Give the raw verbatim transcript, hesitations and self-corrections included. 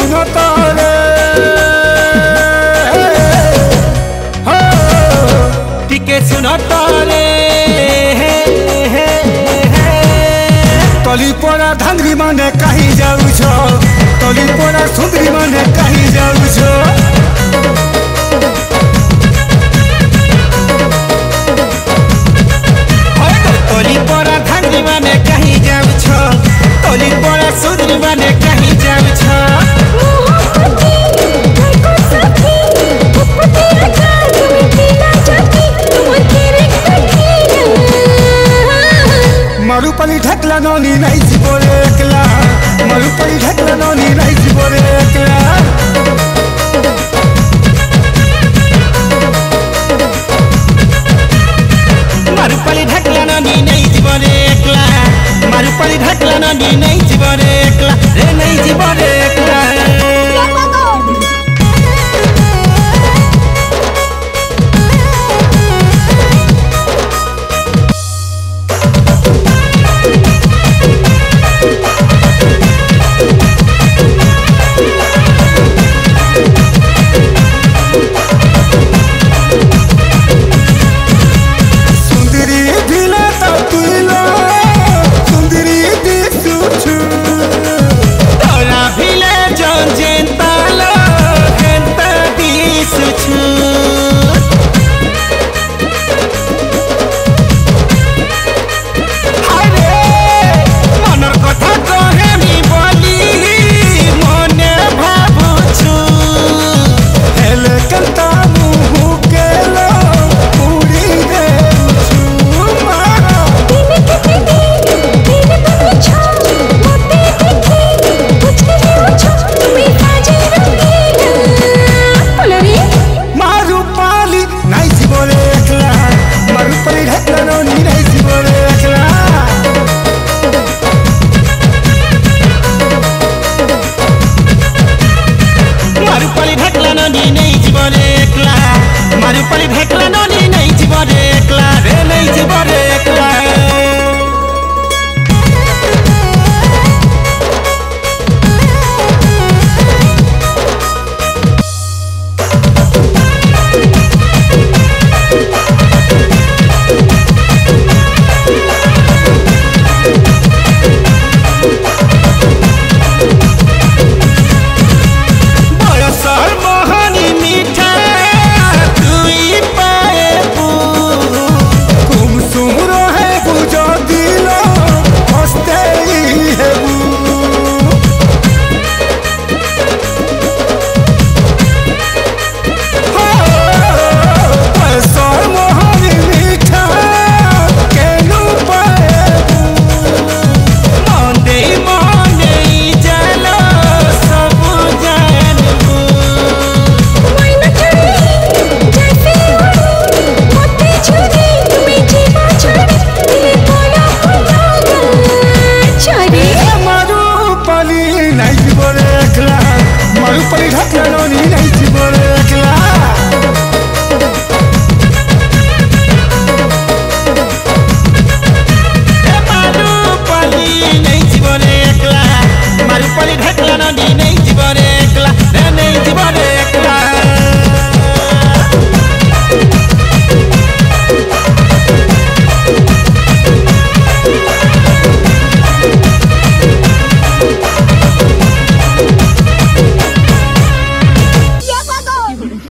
सुनो तारे हो टिके सुनो तारे तली पड़ा धांगरी माने कहीं जाऊ छो तली पड़ा सुंदरी माने कहीं जाऊ छो तली पड़ा धांगरी माने कहीं जाऊ छो तली पड़ा सुंदरी माने कहीं जाऊ छो मरुपली ढकला नौनी नहीं जीवोरे एकला मरुपली ढकला नौनी नहीं जीवोरे एकला मरुपली ढकला नौनी नहीं जीवोरे एकला मरुपली ढकला नौनी नहीं जीवोरे एकला रे नहीं जीवोरे एकला मरुपली ढकला नौनी नहीं जीवोरे एकला रे नहीं जीवोरे एकला मरुपली ढकला नौनी